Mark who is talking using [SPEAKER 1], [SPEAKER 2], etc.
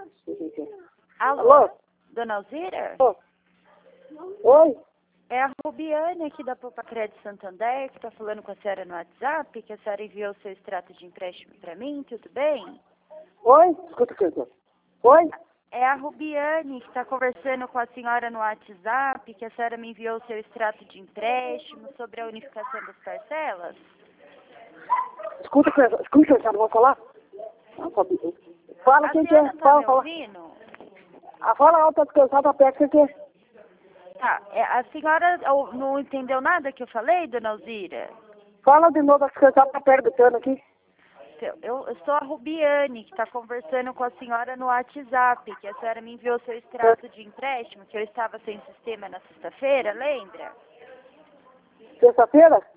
[SPEAKER 1] Alô?
[SPEAKER 2] Alô?
[SPEAKER 1] Dona Alzira?
[SPEAKER 2] Ô. Oi?
[SPEAKER 1] É a Rubiane aqui da Poupa Crédito Santander, que está falando com a senhora no WhatsApp, que a senhora enviou o seu extrato de empréstimo para mim, tudo bem?
[SPEAKER 2] Oi? Escuta o que eu tô. Oi?
[SPEAKER 1] É a Rubiane que está conversando com a senhora no WhatsApp, que a senhora me enviou o seu extrato de empréstimo sobre a unificação das parcelas.
[SPEAKER 2] Escuta o que eu não vou falar? Fala
[SPEAKER 1] A
[SPEAKER 2] quem que
[SPEAKER 1] senhora
[SPEAKER 2] é.
[SPEAKER 1] está
[SPEAKER 2] Fala,
[SPEAKER 1] me
[SPEAKER 2] fala.
[SPEAKER 1] ouvindo?
[SPEAKER 2] Fala alto, descansado, perto quem que é.
[SPEAKER 1] Tá, a senhora não entendeu nada que eu falei, dona Alzira?
[SPEAKER 2] Fala de novo, descansado, tá perguntando aqui.
[SPEAKER 1] Eu sou a Rubiane, que está conversando com a senhora no WhatsApp, que a senhora me enviou seu extrato de empréstimo, que eu estava sem sistema na sexta-feira, lembra?
[SPEAKER 2] Sexta-feira?